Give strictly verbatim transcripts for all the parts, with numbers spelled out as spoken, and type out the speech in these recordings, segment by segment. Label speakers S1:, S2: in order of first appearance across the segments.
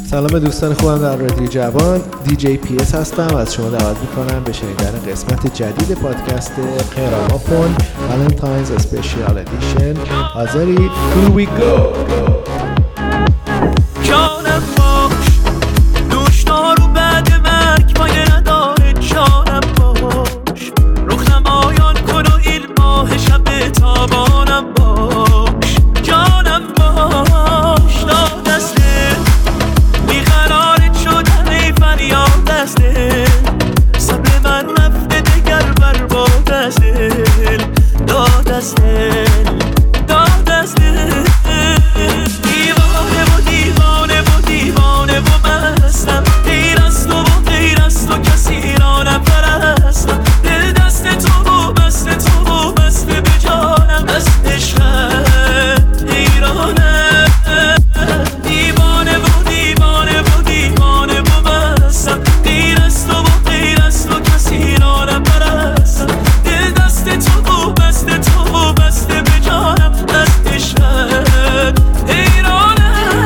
S1: سلام به دوستان خوبم در رادیو جوان. دی جی پی اس هستم. از شما دعوت میکنم به شنیدن قسمت جدید پادکست قهرماپون والنتاینز اسپیشال ادیشن. حاضرید؟ Here we go.
S2: جانم باش دوشنا رو بعد مرگ پایه نداره. جانم باش رخ نمایان کن و این ماه شب تابانم باش. جانم باش داد دسته بیقرارت شدم ای فریاد دسته. صبر من رفته دگر برباد از دل. داد از دل داد از دل. دیوانه و دیوانه و دیوانه و مستم. غیر از تو و غیر از تو کسی را نپرستم. دل دست تو و بست تو و بسته به جانم. از عشقت حیرانم. دیوانه و دیوانه و دیوانه و مستم. غیر از تو و غیر از تو کسی را نپرستم. دل دست تو و بست تو و بسته به جانم. از عشقت حیرانم.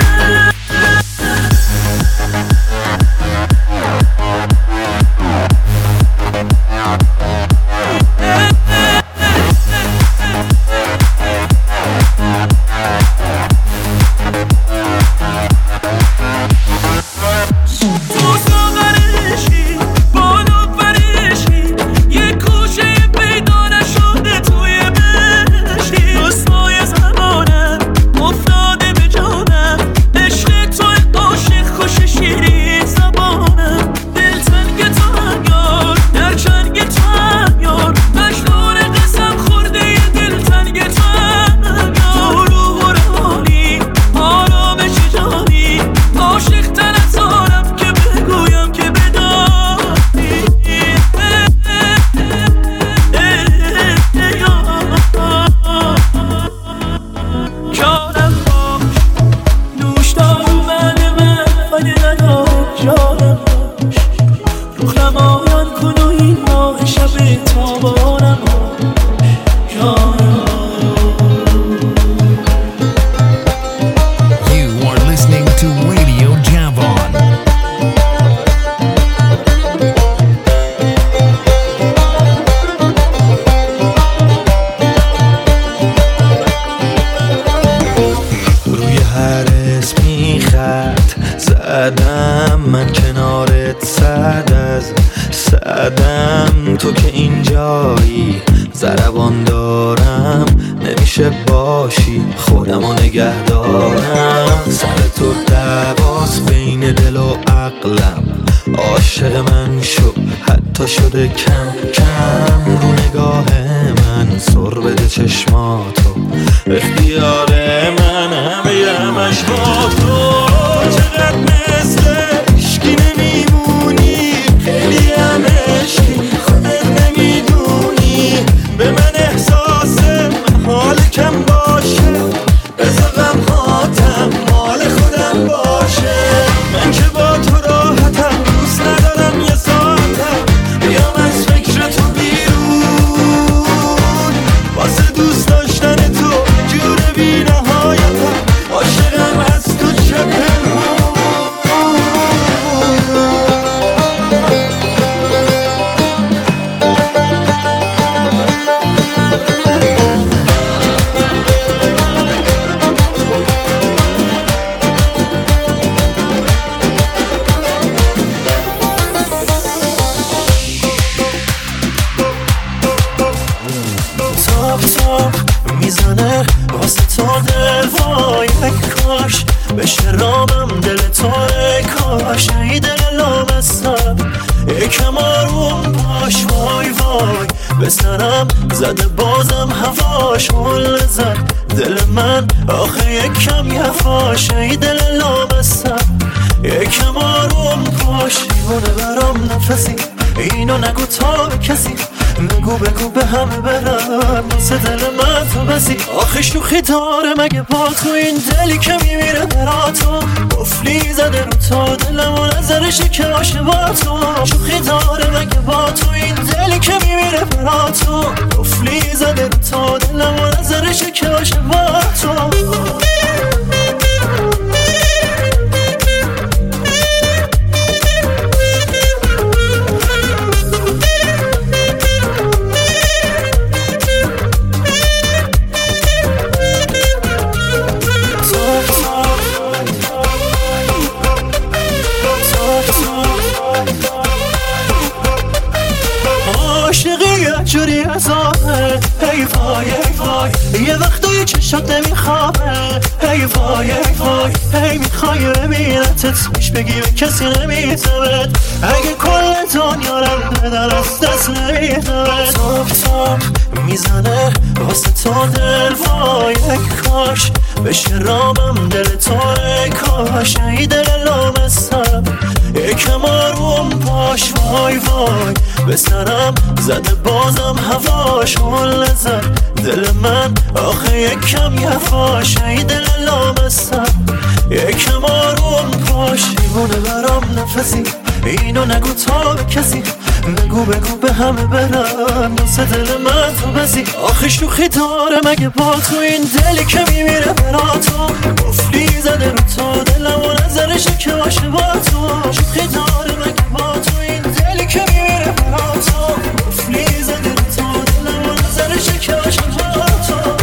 S2: شوخی داره مگه با تو این دلی که میمیره برا تو. قفلی زده رو تو دلم و نظرشه که باشه با تو. شوخی داره مگه با تو این دلی که میمیره برا تو. قفلی زده رو تو دلم و نظرشه که باشه با تو. چشات نمیخوابه. ای وای ای وای ای میخوای ببینتت پیش بگی به کسی نمیتمد. اگه کل دنیا رو بدن از دست نمیتمد. تاک تاک میزنه واسه تو دل وای ای کاش بشه رامم دل تو ای کاش. ای دل لامستم یکم آروم باش. وای وای به سرم زده بازم هواش حل زد دل من آخه یکم یواش. ای دل لامستم یکم آروم باش. دیوونه برام نفسی اینو نگو تا به کسی. بگو بگو به همه برن واسه دل من تو بسی. آخه شوخی داره مگه با تو این دلی که میمیره برا تو. قفلی زده رو تو دلم و نظرشه که باشه با تو. شوخی داره مگه با تو این دلی که میمیره برا تو. قفلی زده رو تو دلم و نظرشه که باشه با تو.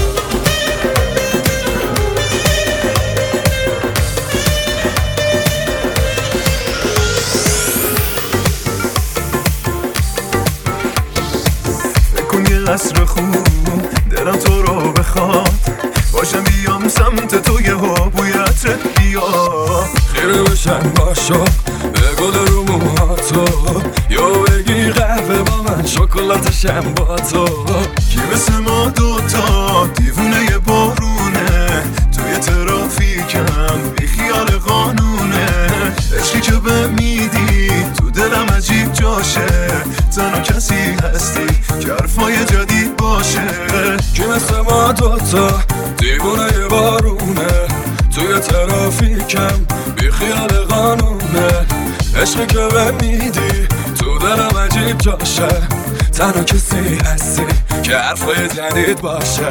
S3: عصر خوب دلم تو رو بخواد باشم بیام سمت تو یه ها بوی عطرت بیا. خیره بشن باشا به گل رو موهاتو یا بگی قهوه با من شکلاتشم با تو. کی مثل ما دوتا دیوونه بارونه توی ترافیکم بی خیال قانونه. عشقی که به میدی تو دلم عجیب جاشه. تنها کسی هستی که حرفای جدید باشه. کی مثل ما دوتا دیوونه بارونه توی ترافیکم بی خیال قانونه. عشقی که به میدی تو دلم عجیب جاشه. تنها کسی هستی که حرفای جدید باشه.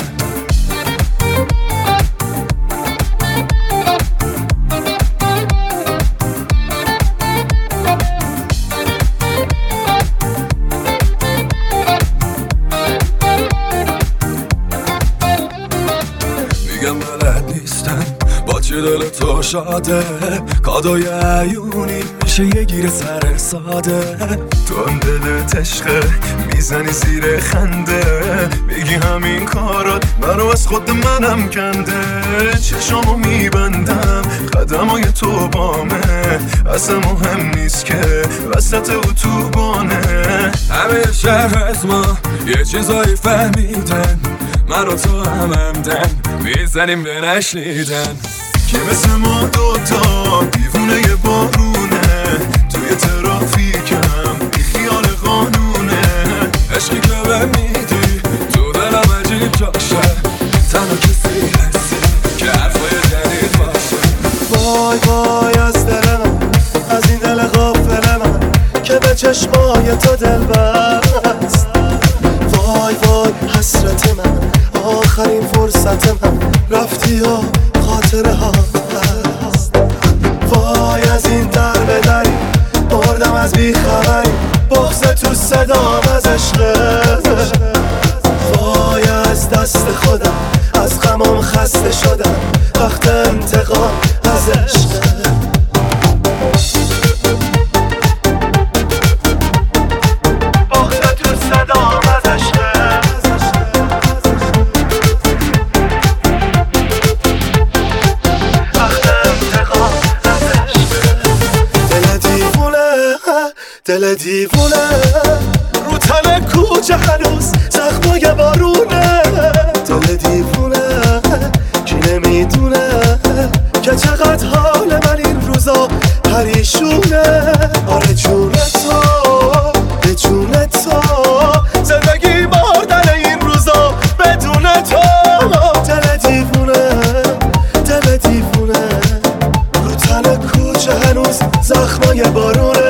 S3: دل تو شاده کادوی عیونی میشه یه گیر سر ساده. تو هم دلت عشقه میزنی زیر خنده. بگی همین کارات منو از خود منم کنده. چشامو میبندم قدمای تو بامه. اصلا مهم نیست که وسط اتوبانه. همه شهر از ما یه چیزایی فهمیدن. من و تو هم همدن میزنیم به نشنیدن. که مثل ما دوتا دیوونه بارونه توی ترافیکم بی خیال قانونه. عشقی که به میدی تو دلم عجیب جاشه. تنها کسی هستی که حرفای جدید باشه.
S4: وای وای از دل من از این دل غافل من که به چشمای تو دل بست. وای وای حسرت من آخرین فرصت من رفتی و خاطره ها هست. وای از این در به دری بردم از بیخبری بغض تو صدام از عشقت. وای از دست خودم از غمم خسته شدم وقت انتقام از عشقت. دل دیوونه رو تن کوچه هنوز زخمای بارونه. دل دیوونه کی نمیدونه که چقدر حال من این روزا پریشونه. آره جون تو به جون تو زندگی مردن این روزا بدون تو. دل دیوونه دل دیوونه رو تن کوچه هنوز زخمای بارونه.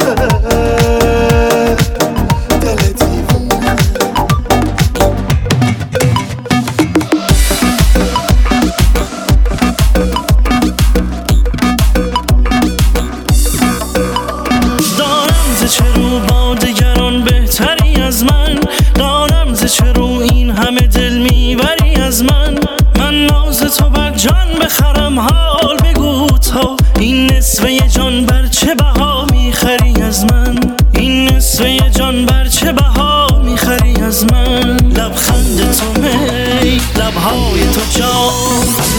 S4: بخرم حال بگو تا این نصفه جان بر چه بها میخری از من. این نصفه جان بر چه بها میخری از من. لبخند تو می لبهای تو جان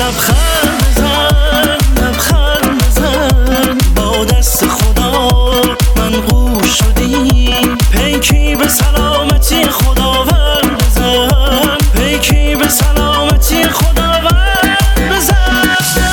S2: لبخند بزن لبخند بزن با دست خدا من قوش شدیم پیکی به سلامتی خداوند بزن پیکی به سلامتی خداوند بزن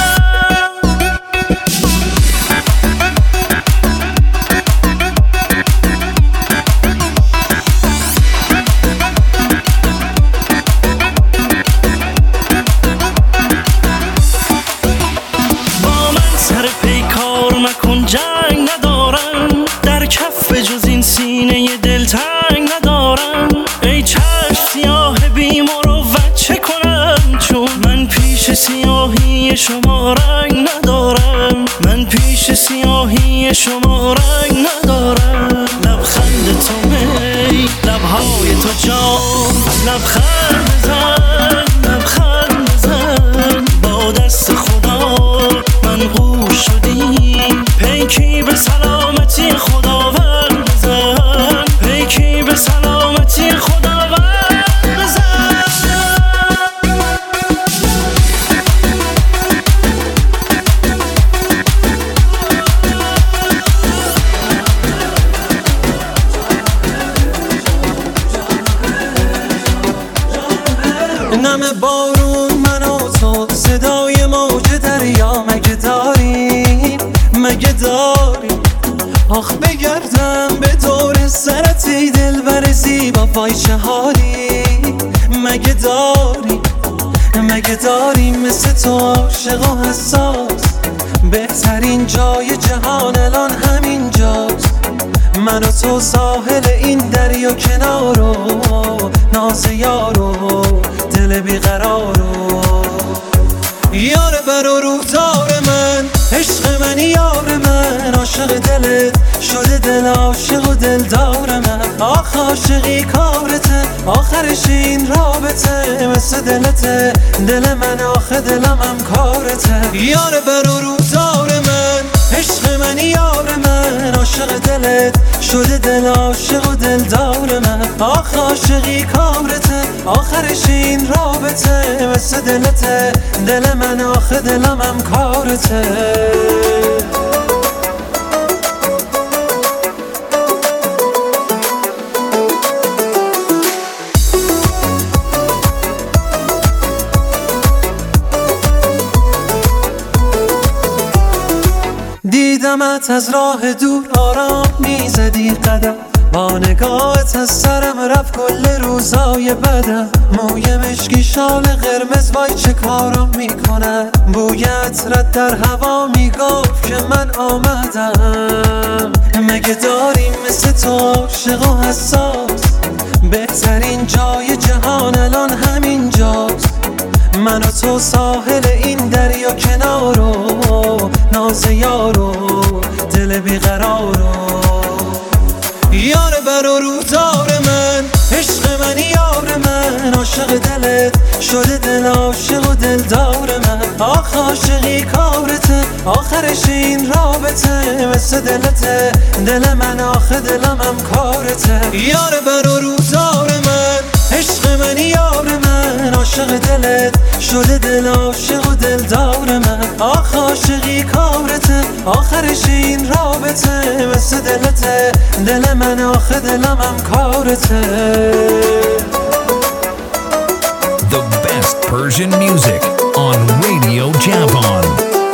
S2: با من سر پیکار مکن جنگ ندارم در کف جز این سینه دلتنگ ندارم ای چشم سیاه بی مروت چه کنم چون من پیش سیاهی شما رنگ ندارم من پیش سیاهی شما رنگ ندارم لبخند تو می لبهای تو جام لبخند بزن لبخند بزن با دست خدا من قوش شدیم پیکی به سلامتی خداوند بزن پیکی به سلامتی خداوند بزن
S5: نم بارون من و تو صدای موج دریا مگه داریم مگه داریم آخ بگردم به دور سرتی دلبر زیبا پای چه حالی مگه داریم مگه داریم مثل تو عاشق و حساس بهترین جای جهان الان همین جاست من و تو ساحل این دریا کنارو ناز یارو دل بیقرارو یار بر و روزار من عشق من یار من عاشق دلت شده دل عاشق و دلدار من آخ عاشقی کارته آخرش این رابطه مثل دلته دل من آخه دلم هم کارته یار بر و روزار من عشق من یار من عاشق دلت شده دل عاشق و دلدار من آخ عاشقی کارته آخرش این رابطه مثل دلته دل من آخه دلم هم کارته دیدمت از راه دور آرام میزدی قدم با نگاهت از سرم رفت کل روزای بدم موی مشکی شال قرمز وای چه کارم میکنه بوی عطرت در هوا میگفت که من آمدم مگه داریم مثل تو عاشق و حساس بهترین جای جهان الان همین جاست من و تو ساحل این دریا کنارو ناز یارو دل بیقرارو یار بر و روزار من عشق من یار من عاشق دلت شده دل عاشق و دلدار من آخ عاشقی کارته آخرش این رابطه مثل دلته دل من آخه دلم هم کارته یار بر و روزار من عشق من یار من عاشق دلت شده دل عاشق و دلدار من آخ عاشقی کارته آخرش این رابطه مثل دلته دل من آخه دلم هم کارته
S6: The best Persian music on Radio Javan.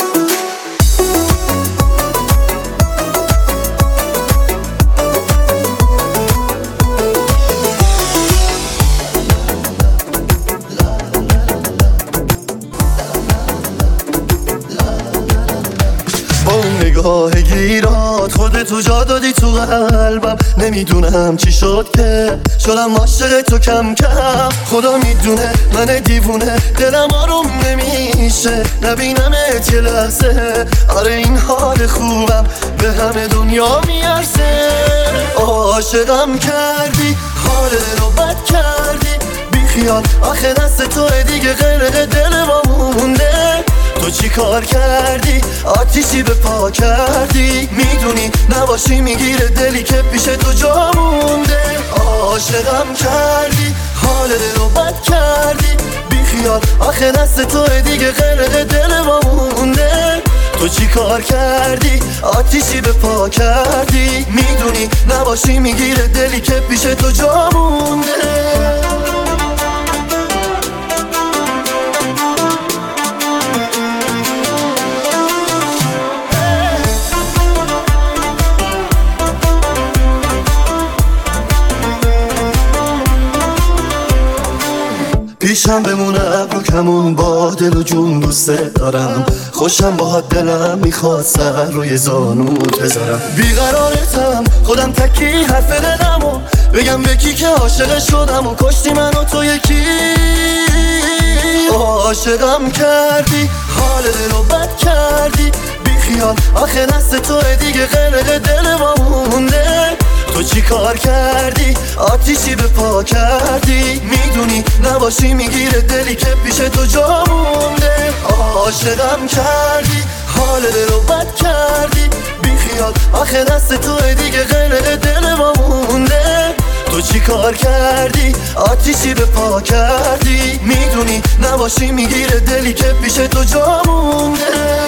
S4: نگاه گیرات خودتو جا دادی تو قلبم نمیدونم چی شد که شدم عاشق تو کم کم خدا میدونه من دیوونه دلم آروم نمیشه نبینمت یه لحظه آره این حال خوبم به همه دنیا میارزه عاشقم کردی حال رو بد کردی بی خیال آخه دست توه دیگه غرق دل ما مونده تو چی کار کردی آتیشی به پا کردی میدونی نباشی میگیره دلی که پیش تو جا مونده عاشقم کردی حال رو بد کردی بی خیال آخه دست توی دیگه غرق دل ما مونده. تو چی کار کردی آتیشی به پا کردی، میدونی نباشی میگیره دلی که پیش تو جا مونده. پیشم بمونه ابرو کمون با دل و جون دوست دارم، خوشم با دلم میخواد سر روی زانوت بذارم. بیقرارتم خودم تکی حرف دلمو بگم به کی که عاشق شدم و کشتی من و تو یکی. عاشقم کردی حال دلو بد کردی، بی خیال آخه دست توی دیگه غرق دل ما مونده. تو چی کار کردی آتیشی به پا کردی، میدونی نباشی میگیره دلی که پیش تو جا مونده. عاشقم کردی حال دلو بد کردی، بی خیال آخه دست توی دیگه غرق دل ما مونده. تو چی کار کردی آتیشی به پا کردی، میدونی نباشی میگیره دلی که پیش تو جا مونده.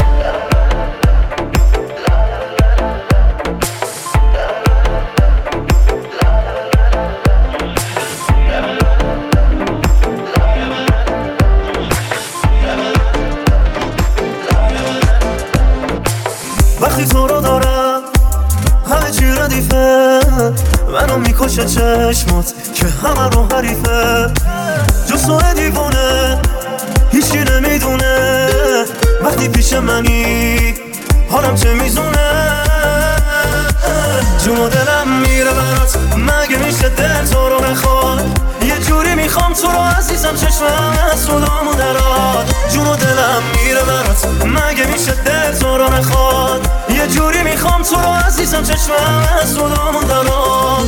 S4: وقتی تو رو دارم همه چی ردیفه، منو میکشه چشمات که همه رو حریفه. جز تو دیوونه هیچی نمیدونه، وقتی پیش منی حالم چه میزونه. جون و دلم میره برات مگه میشه دل تو رو نخواد، یه جوری میخوام تو رو عزیزم چشمم از صدامو دراد. جون و دلم میره برات مگه میشه دل تو رو نخواد، یه جوری میخوام تو رو عزیزم چشمم از صدامو دراد.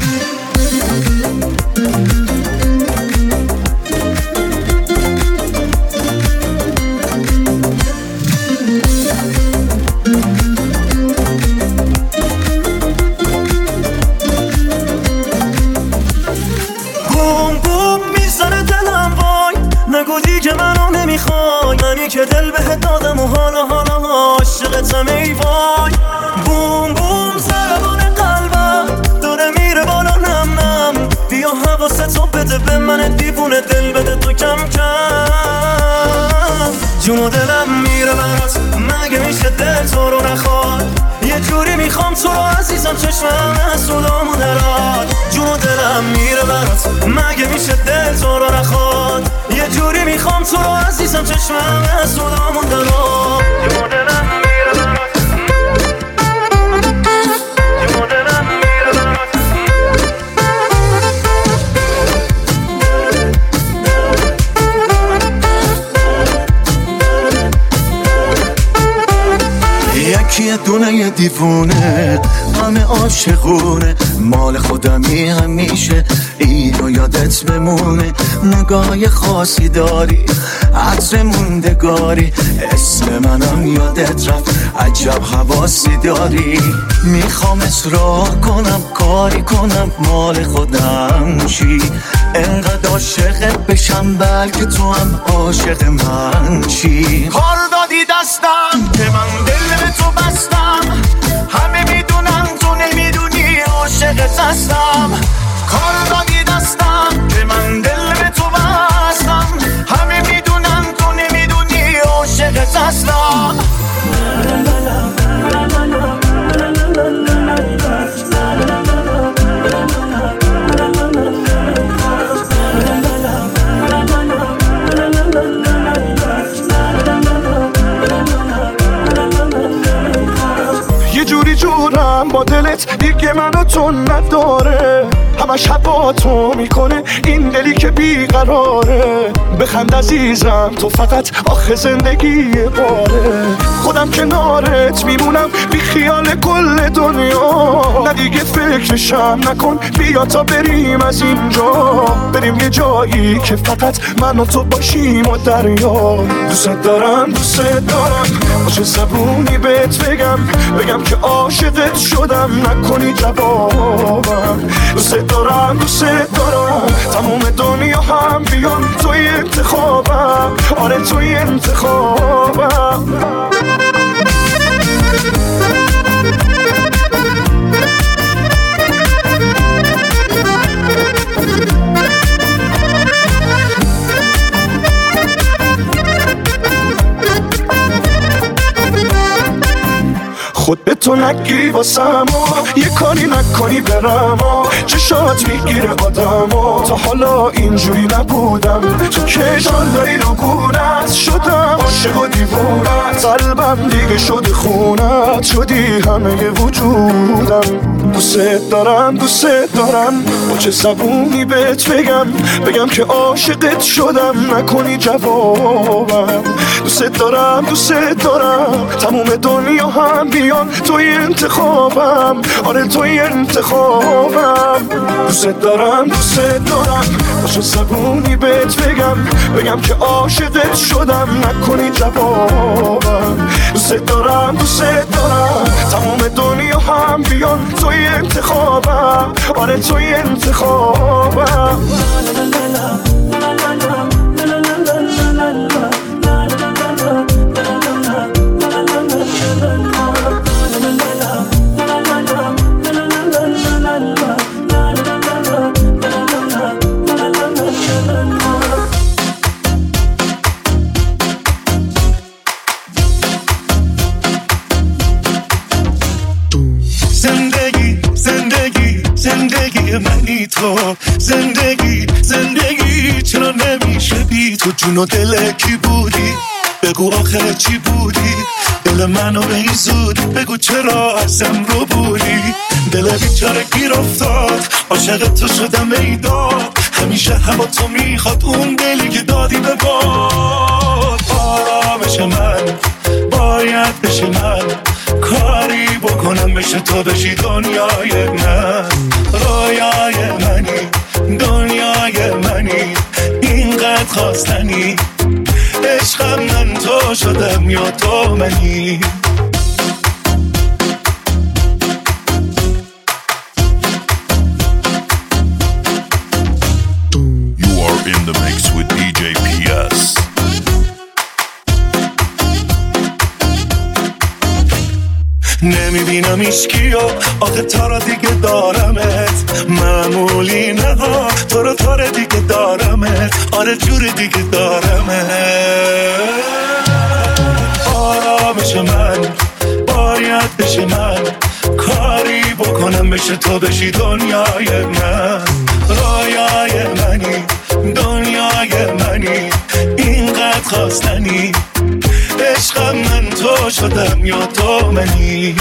S4: نگو دیگه منو نمیخوای، منی که دل بهت دادم و حالا حالا عاشقتم ای وای. بوم بوم ضربان قلبم داره میره بالا نم نم، بیا حواستو بده به من دیوونه دل بده تو کم کم. جون و دلم میره برات مگه میشه دل تو رو نخواد، یه جوری میخوام تو رو عزیزم چشمم از صدامو دراد. جون و دلم میره برات مگه میشه دل تو رو نخواد، یه جوری میخوام تو رو عزیزم چشمم از صدامو دراد. جون و دلم میره برات، جون و دلم میره برات. یکی دونه دیوونه همه عاشقونه، مال خودمی همیشه اینو یادت بمونه. نگاه خاصی داری عطر موندگاری، اسم منم یادت رفت عجب حواسی داری. میخوام اصرار کنم کاری کنم مال خودم چی، انقدر عاشقت بشم بلکه تو هم عاشق من چی. کار دادی دستم که من دل به تو بستم، همه میدونن تو نمیدونی عاشقت هستم. کار دادی دستم که من دل به تو بستم، همه میدونن تو نمیدونی عاشقت هستم. یه جوری جورم با دلت دیگه منو تو نداره، همش هوا تو میکنه این دلی که بیقراره. بخند عزیزم تو فقط آخه زندگی باره، خودم کنارت میمونم بی
S3: خیال کل دنیا. نه دیگه فکرشم نکن، بیا تا بریم از اینجا، بریم یه جایی که فقط من و تو باشیم و دریا. دوست دارم دوست دارم با چه زبونی بهت بگم، بگم که عاشقت شدم نکنی جوابم. دوست دارم دوست دارم تموم دنیا هم بیان توی انتخابم، آره توی انتخابم. خود به تو نگی واسم و یه کاری نکنی برم و چشات میگیره آدم. تا حالا اینجوری نبودم، تو که جالایی رو گونت شدم، عاشق و دیوونت، قلبم دیگه شده خونت، شدی همه وجودم. دوست دارم دوست دارم با چه زبونی بهت بگم، بگم که عاشقت شدم نکنی جوابم. دوست دارم دوست دارم تموم دنیا هم بیان توی انتخابم، آره توی انتخابم. دوست دارم دوست دارم با چه زبونی بهت بگم، بگم که عاشقت شدم نکنی جوابم. دوست دارم دوست دارم تموم دنیا هم بیان توی انتخابم، آره توی انتخابم. منی تو زندگی زندگی چرا نمیشه بی تو؟ جون و دل کی بودی؟ بگو آخر چی بودی؟ دل منو به این زودی بگو چرا ازم رو بودی؟ دل بیچاره گیر افتاد، عاشق تو شدم ایداد، همیشه هوا تو میخواد اون دلی که دادی به باد. آرامش من باید بشه من، کاری بکنم بشه تو بشی دنیای من. رویای منی دنیای منی اینقدر خواستنی، عشقم من تو شدم یا تو منی.
S6: You are in the mix with دی جی پی اس.
S3: نمیبینم ایشکیو آخه تا را دیگه دارمت، معمولی نه ها تو رو تا را دیگه دارمت، آره جور دیگه دارمت. آرامش من باید بشه من، کاری بکنم بشه تو بشی دنیای من. رویای منی دنیای منی اینقدر خواستنی، عشقم من تو شدم یا تو منی.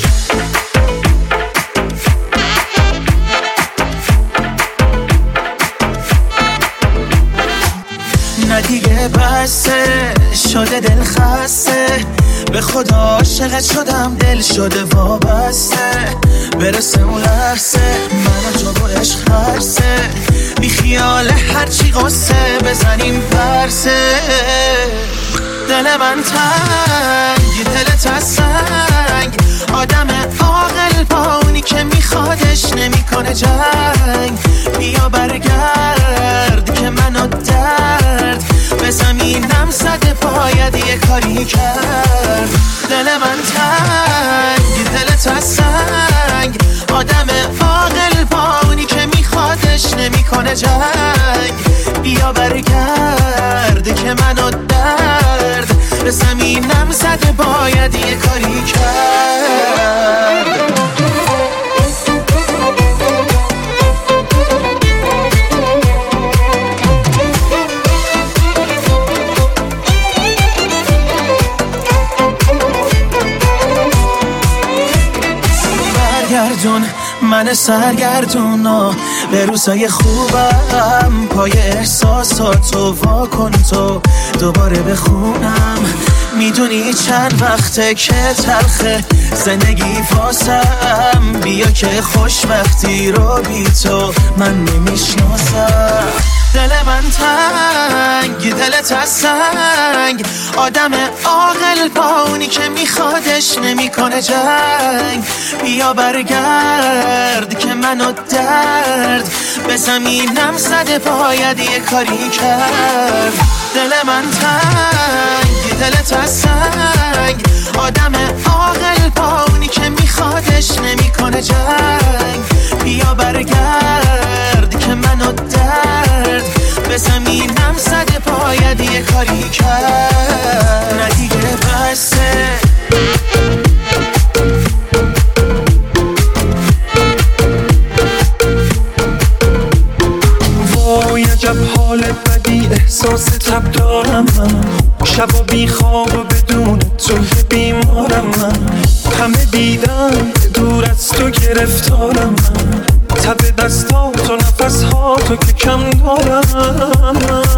S2: نه دیگه بسه شده دل خسته، به خدا عاشقت شدم دل شده وابسته. برسه اون لحظه من و تو با عشق خرسه، بی خیال هرچی قصه بزنیم پرسه. دل من تنگ دلت از سنگ، آدم عاقل با اونی که میخوادش نمیکنه جنگ. بیا برگرد که منو درد به زمینم زده، باید یه کاری کرد. دل من تنگ دلت از سنگ، آدم عاقل با اونی که میخوادش نمیکنه جنگ. بیا برگرد که منو درد به زمینم زده، باید یه کاری کرد. برگردون من سرگردون به روزای خوبم، پای احساساتو وا کن تو دوباره بخونم. میدونی چند وقته که تلخه زندگی واسم، بیا که خوشبختی رو بی تو من نمیشناسم. دل من تنگ، دلت از سنگ، آدم عاقل با اونی که میخوادش نمیکنه جنگ. بیا برگرد که منو درد به زمینم زده، باید یه کاری کرد. دل من تنگ، دلت از سنگ، آدم عاقل با اونی که میخوادش نمیکنه جنگ. بیا برگرد که منو درد به زمینم زده، باید یه کاری کرد. نه دیگه بسه
S5: وای عجب حال بدی احساس تب دارم من، شبا بی خواب و بدون توی بیمارم من. همه دیدن دور از تو گرفتارم من، تب دستات و نفس ها تو که کم دارم.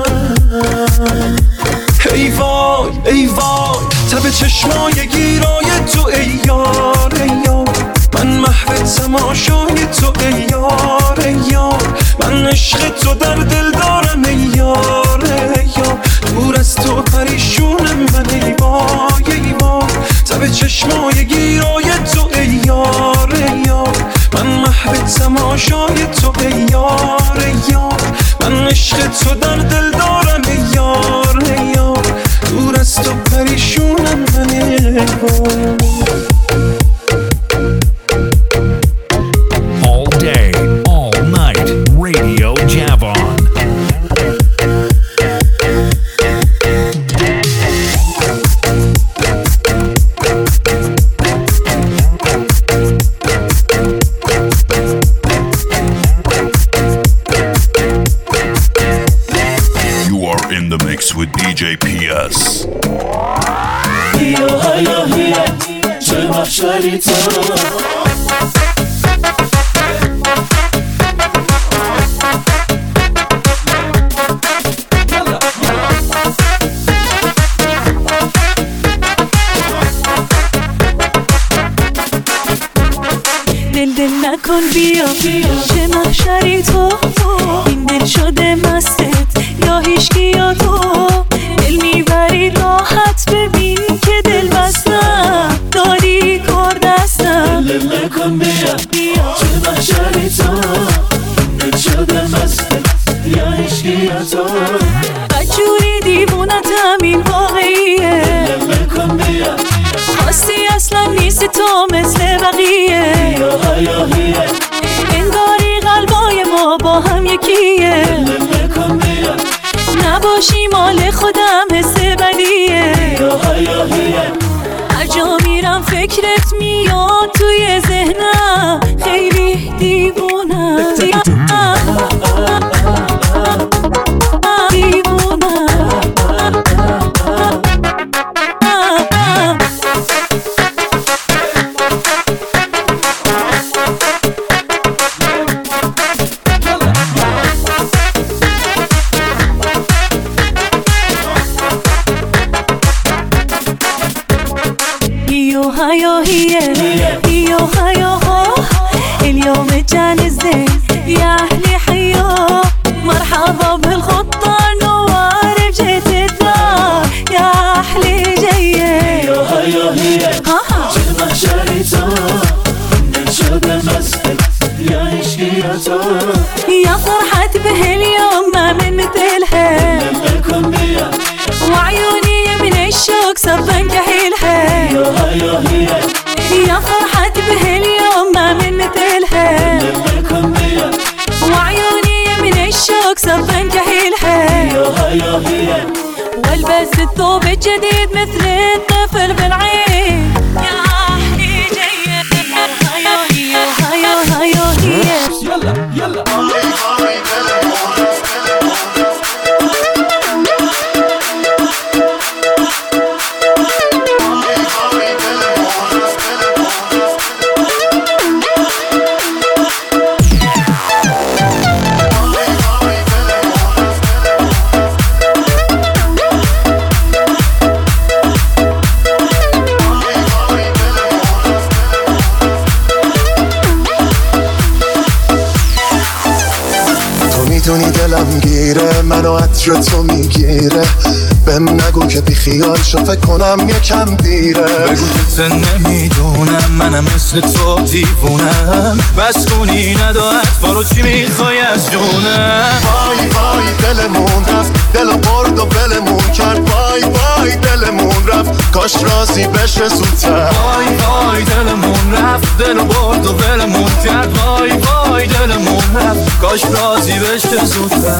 S5: ای وای ای وای تب چشمای گیرای تو ای یار ای یار، من محو تماشای تو ای یار ای یار، من عشق تو در دل دارم ای یار ای یار، دور از تو پریشونم من ای وای ای وای، تب چشمای گیرای تو ای یار ای یار، من محو تماشای تو ای یار ای یار، من عشق تو در دل دارم ای یار ای یار، دور از تو پریشونم من ای وای.
S6: All day, all night, Radio Javon. You are in the mix with D J P S.
S2: هیا هیا هیا چه محشری تو
S7: دل دل نکن بیا چه محشری تو، این دل شده مستت یا هیچکی یا تو، دل میبری راحت ببین که دل بستم داری کار دستم.
S2: دل دل نکن بیا چه محشری تو، این دل شده مستت یا هیچکی یا تو،
S7: بجوری دیوونتم این واقعیه.
S2: دل نکن بیا
S7: خواستی اصلا نیست تو مثل بقیه، انگاری قلبای ما با هم یکیه. نباشی مال خودم حس بدیه، هر جا میرم فکرت میاد توی ذهنم، خیلی دیوونم دیوونم. هيا هي هيا هيا هو اليوم جاني الزين يا أهلي حيا، مرحبا بالخطة نوار جيت الدار يا أهلي جاية.
S2: هيا هيا هي چه محشری تو، دل شده مستت یا عشقی یا تو،
S7: يا فرحة بهاليوم ما من مثلها،
S2: نكون بيا
S7: وعيوني من الشوق صفن كحيلها.
S2: هيا هيا
S7: يا فرحة بهاليوم ما من مثلها،
S2: نكون بيا
S7: وعيوني من الشوق صفن كحيلها.
S2: هيا هيا
S7: والبس الثوب الجديد مثل الطفل بالعين يا أهلي جاية. هيا هيا هيا هيا هيا
S2: يلا يلا
S4: دلم گیره، منو عطر تو میگیره. بهم نگو که بی خیال شو، فکر کنم یکم دیره.
S3: بگو که نمیدونم منم مثل تو دیوونم، بس کنی ندارد فارو چی میخوای از جونم.
S4: وای وای دلمون رفت، دلو برد و بلمون کرد. وای وای دلمون رفت، کاش راضی بشه زودتر.
S3: وای وای دلمون رفت، دلو برد و بلمون کرد. وای وای دلمون رفت، کاش راضی بشه زودتر.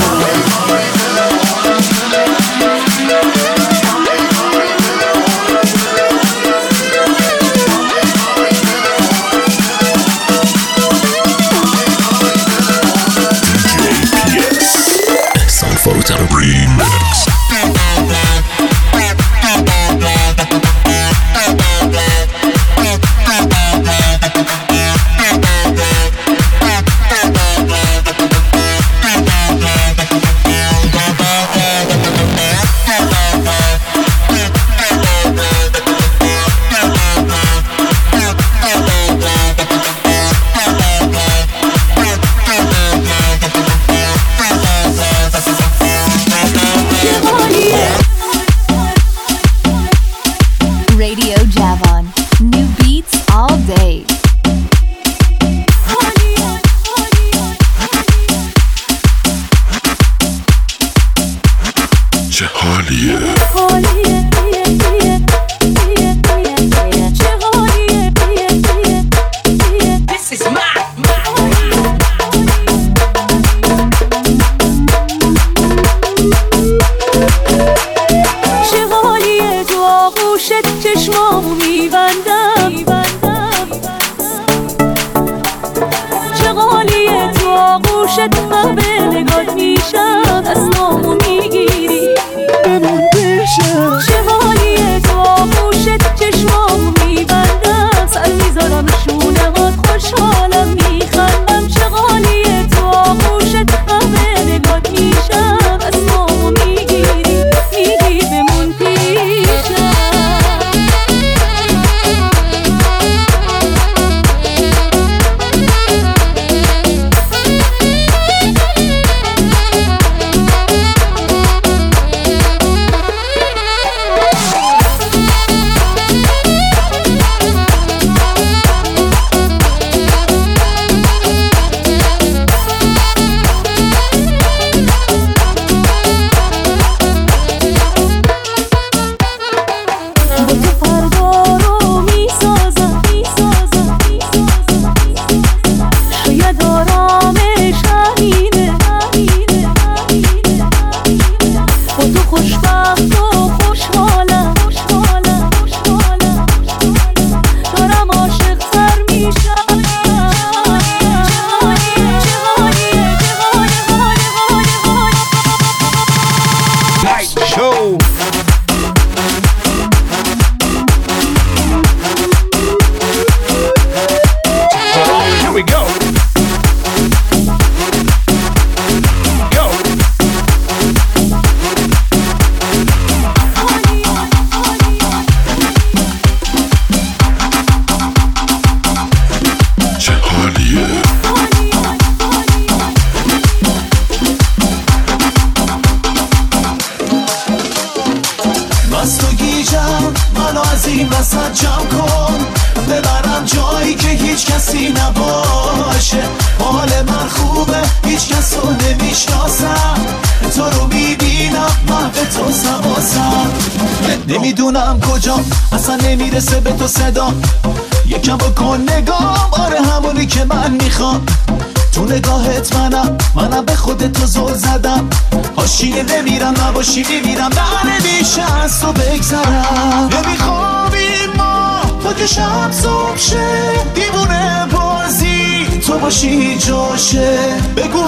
S8: نمیدونم کجا اصلا نمیرسه به تو صدا، یکم بکن نگام، آره همونی که من میخوام. تو نگاهت منم منم به خودت تو زل زدم، حاشیه نمیرم نباشی میمیرم، نه نمیشه از تو بگذرم. نمیخوابیم ما تا که شب صبح شه، دیوونه بازی تو باشی جاشه. بگو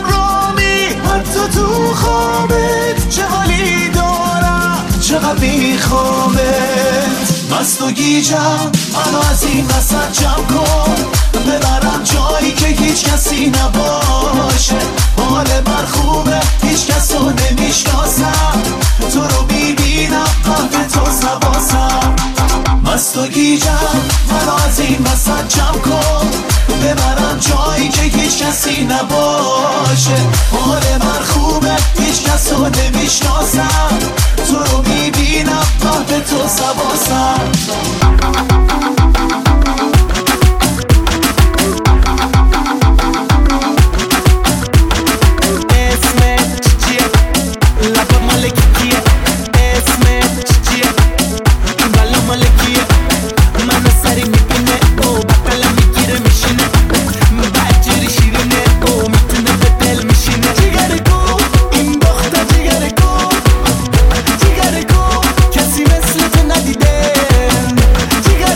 S8: همرامی حتی تو خوابت، چه حالی دارم چقدر میخوامت. مست و گیجم منو از این وسط جمع کن، ببرم جایی که هیچ کسی نباشه. حال من خوبه هیچ کس رو نمیشناسم، تو رو میبینم قلب تو سواسم. مست و گیجم منو از این وسط جمع کن، ببرم جایی که هیچ کسی نباشه. حال من خوبه هیچ کس رو نمیشناسم، تو رو میبینم قلب تو سواسم.
S9: Jigar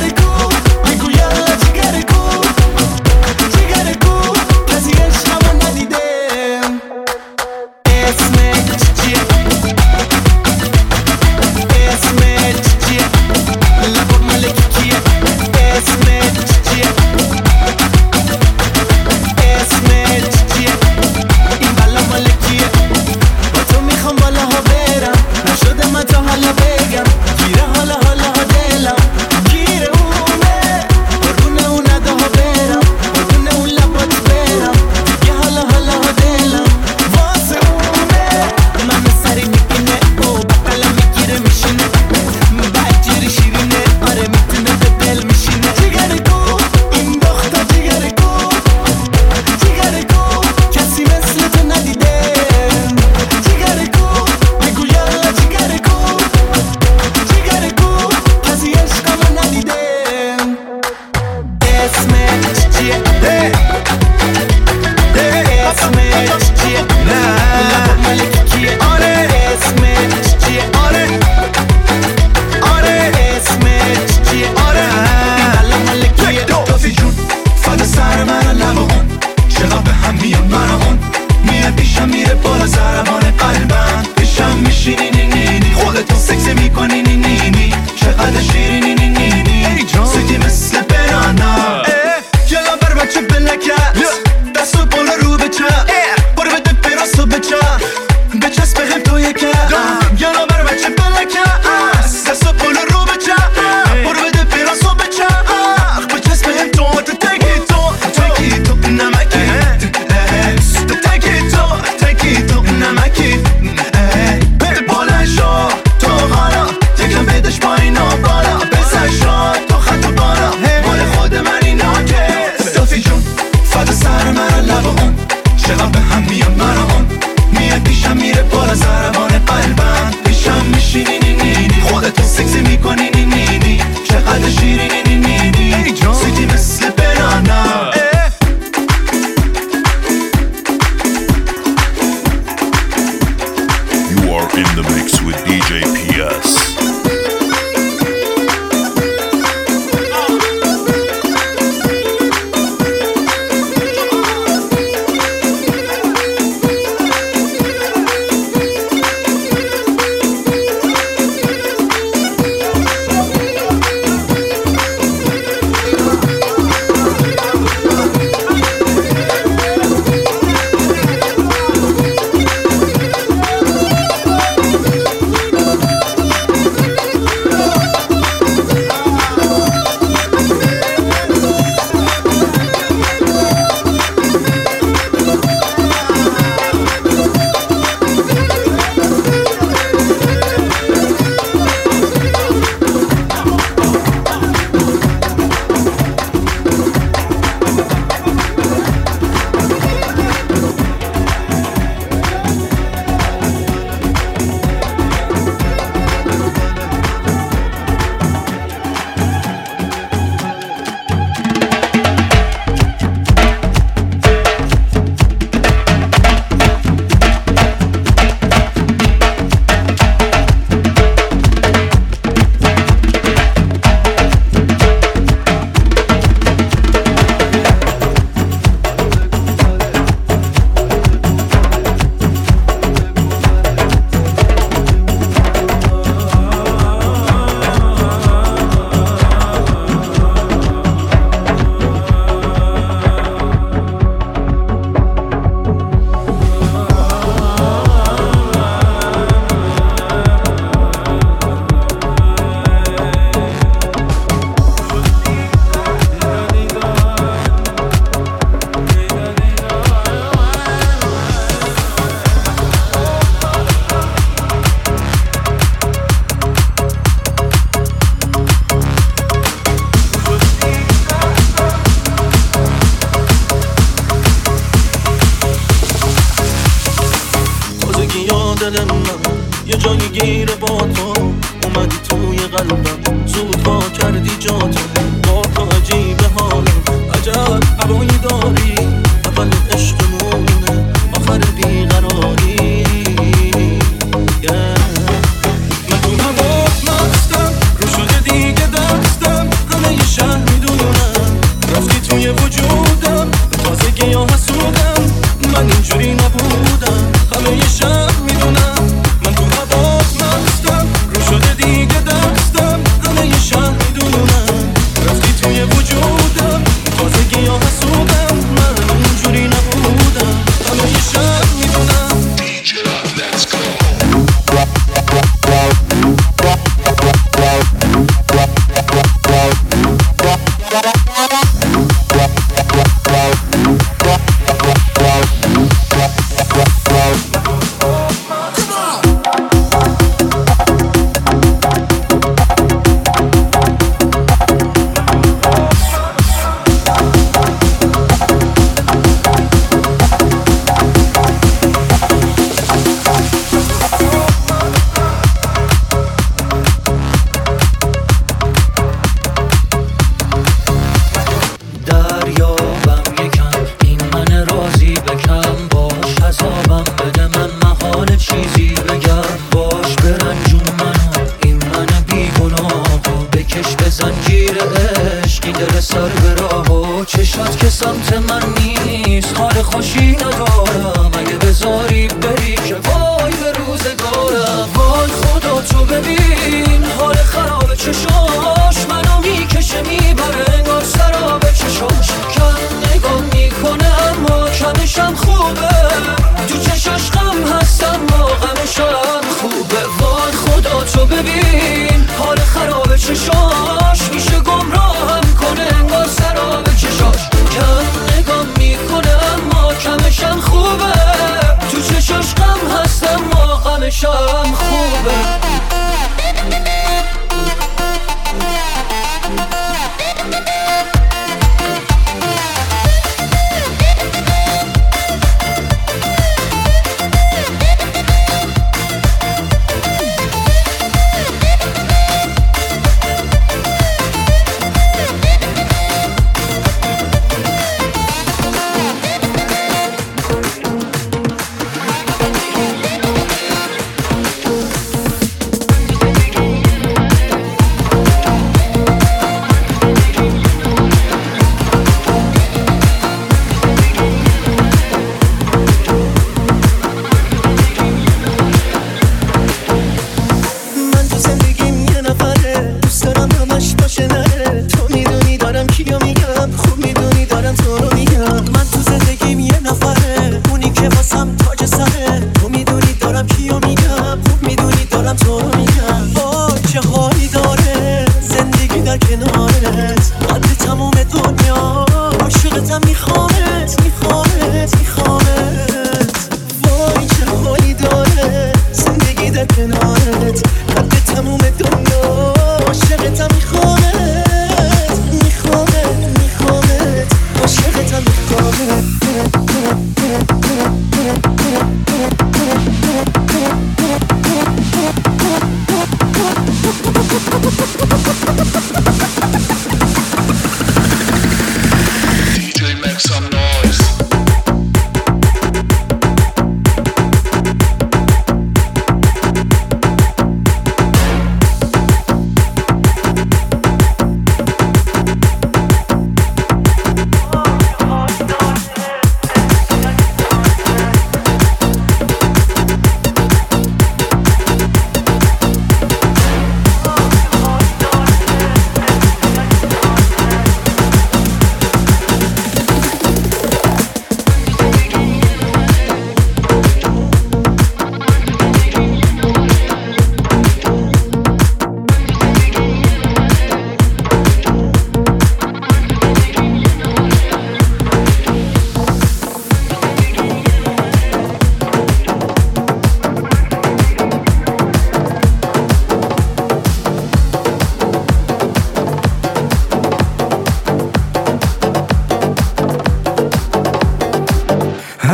S3: توی وجودم به تازگی یا حسودم من اینجوری نبودم همه یه شب میدونم من تو هوات مستم رو شده دیگه دستم همه یه شب میدونم رفتی توی وجودم به تازگی یا حسودم من اینجوری نبودم همه یه شب میدونم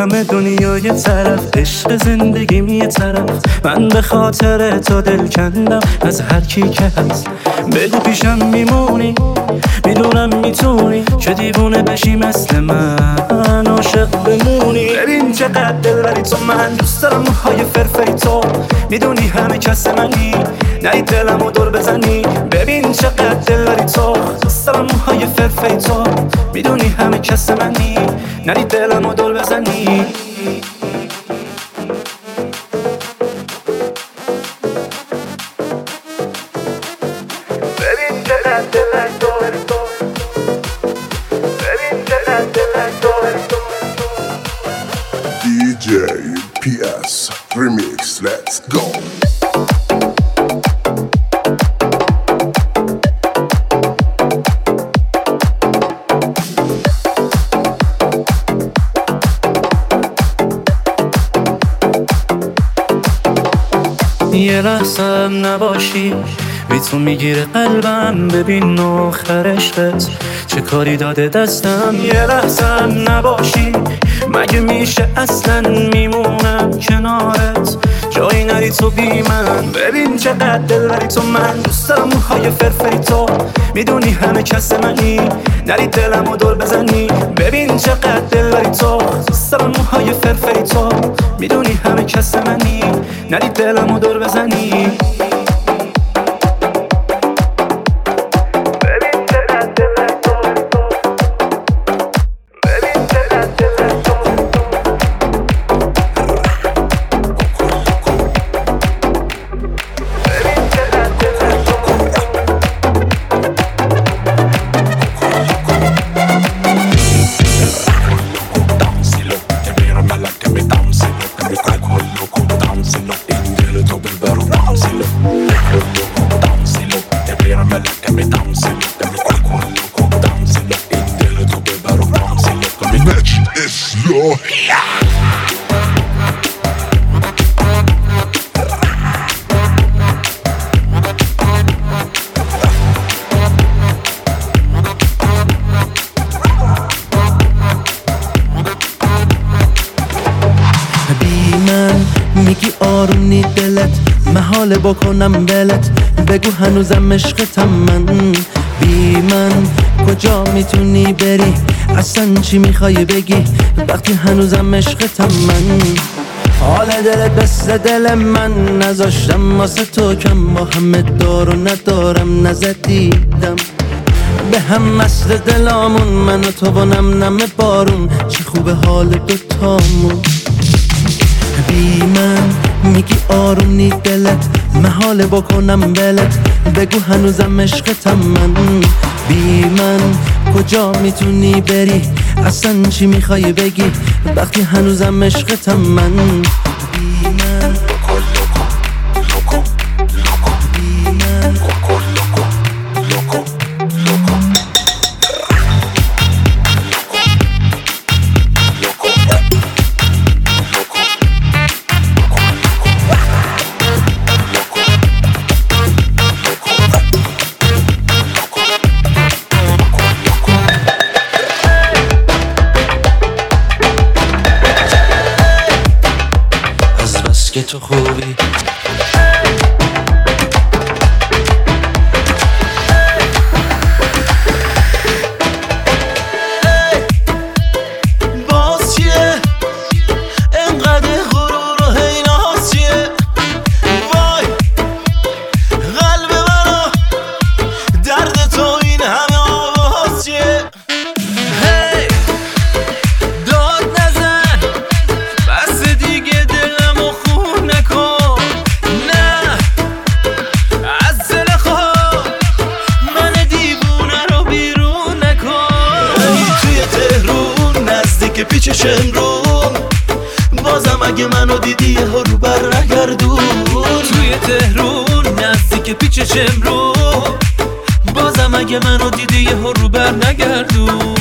S2: همه دنیا یه طرف، عشق زندگیم یه طرف. من به خاطر تو دل کندم از هر کی که هست. بگو پیشم میمونی، میدونم میتونی که دیوونه بشی مثل من، عاشق بمونی. ببین چقدر دلبری تو، من دوست دارم موهای فرفری تو. میدونی همه کس منی، نری دلمو دور بزنی. ببین چقدر دلبری تو، دوست دارم موهای فرفری تو. میدونی همه کس منی، نری دلمو دور بزنی. ببین چقدر دلبری تو، ببین چقدر دلبری تو.
S9: دی جی پی اس Remix, let's go.
S2: یه لحظم نباشی، بی تو میگیره قلبم. ببین آخر عشقت چه کاری داده دستم. یه لحظم نباشی، مگه میشه اصلا میمونم کنارت، جایی نری تو بی من. ببین چقدر دلبری تو، من دوست دارم موهای فرفری تو. میدونی همه کس منی، نری دلمو دور بزنی. ببین چقدر دلبری تو، دوست دارم موهای فرفری تو. میدونی همه کس منی، نری دلمو دور بزنی.
S5: میگی آرونی دلت، محاله بکنم ولت. بگو هنوزم عشقتم من، بی من کجا میتونی بری؟ اصلا چی میخوای بگی وقتی هنوزم عشقتم من؟ حال دلت مثل دل من، نذاشتم واسه تو کم. با همه دار و ندارم نزدیدم به هم مثل دلامون. من و تو و نم نم بارون، چه خوبه حال دوتامون. بی من میگی آرونی دلت، محاله بکنم ولت. بگو هنوزم عشقتم من، بی من کجا میتونی بری؟ اصلا چی میخوای بگی وقتی هنوزم عشقتم من؟ بی من که تو خوبی.
S8: باز چیه انقدر غرور و حیناز چیه؟ وای قلب منو درد تو این همه آواز چیه؟ هی داد نزن، بس دیگه دلمو خون نکن. نه از دل خود من دیوونه رو بیرون نکن. توی تهرون نزدیک پیچ شمرون، بازم اگه منو دیدی یه رو بر نگردون. توی تهرون نزدیک پیچ شمرون، بازم اگه منو دیدی یه رو بر نگردون.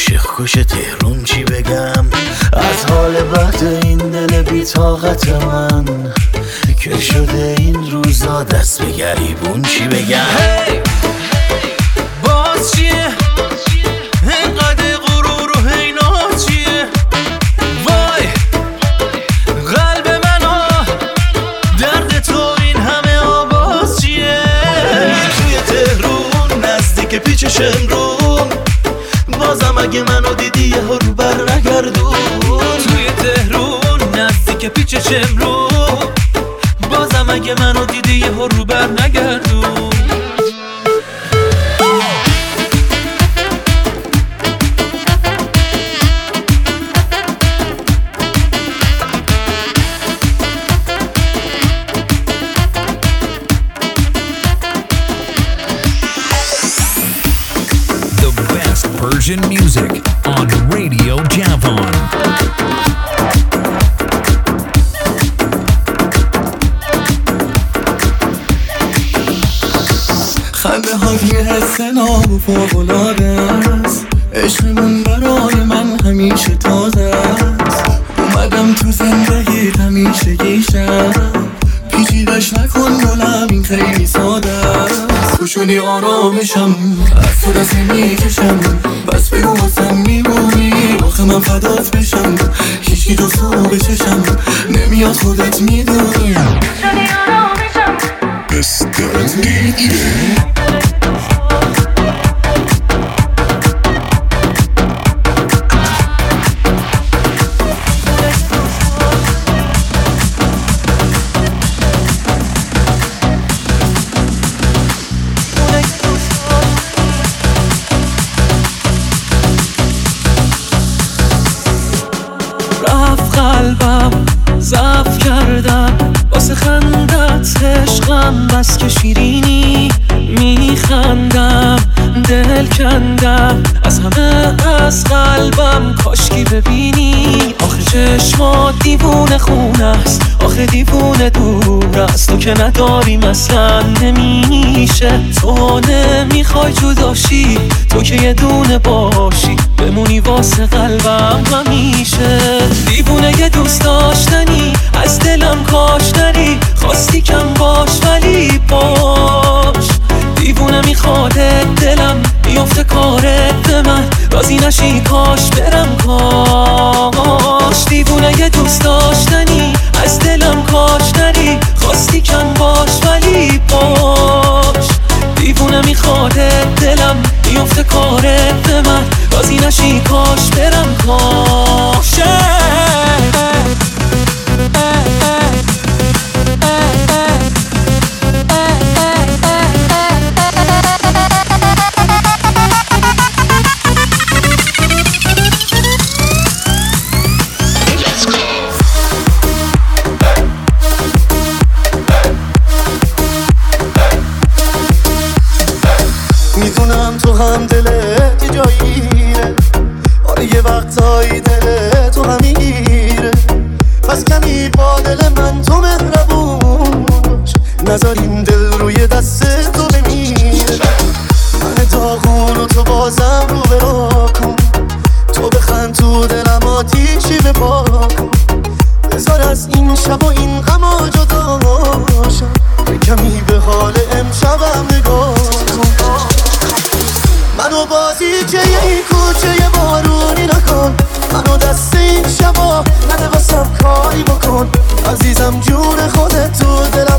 S8: عاشق کش تهرون چی بگم از حال بد این دل بی طاقت من که شده این روزا دست به گریبون چی بگم
S2: hey! باز چیه اینقدر غرور و حینات چیه وای قلب منو درد تو این همه آواز چیه
S8: توی تهرون نزدیک پیچ شمرون بازم اگه منو دیدی یه رو بر نگردون
S2: توی تهرون نزدیک پیچ شمرون بازم اگه منو دیدی یه رو بر نگردون
S10: Persian music on Radio Javon.
S5: خنده های حس ناب و فوق‌العاده است عشق من برای من همیشه تازه است اومدم تو زندگی همیشه گیشم پیچیدش نکن گلم این خیلی ساده است خوشونی آرامشم از تو دست میکشم بس بگو بازم میمونی آخه من فدات بشم هیچی دوست رو بچشم نمیاد خودت میدونی خوشونی آرامشم
S9: Mister دی جی
S2: ضعف کردم واسه خندت عشقم بس که شیرینی میخندم دل کندم از همه از قلبم کاشکی ببینی آخه چشمات دیوونه خونه است آخه دیوونه دور است تو که نداریم اصلا نمیشه تو نمیخوای جداشی تو که یه دونه باشی بمونی واسه قلبم همیشه دیوونه یه دوست داشتنی از دلم کاش نری خواستی کم باش ولی باش دیوونه میخواده دلم میفته کارت به من راضی نشی کاش برم کاش دیوونه یه دوست داشتنی از دلم کاش نری خواستی کم باش ولی باش دیوونه میخواده دلم میفته کارت به من راضی نشی کاش برم کاش
S4: میدونم تو هم دلت جاییه آره یه وقتایی دلت تو هم میگیره پس کمی با دل من تو مهربون باش نذاریم دل روی دست تو بمیره من داغون و تو بازم رو برا کن تو بخند تو دلم آتیشی به پا کن بذار از این شب و این غما جدا شم کمی به حال امشبم نگاه کن منو بازی چه این کوچه بارونی نکن منو دست این شبا نده واسم کاری بکن عزیزم جون خودت تو دلم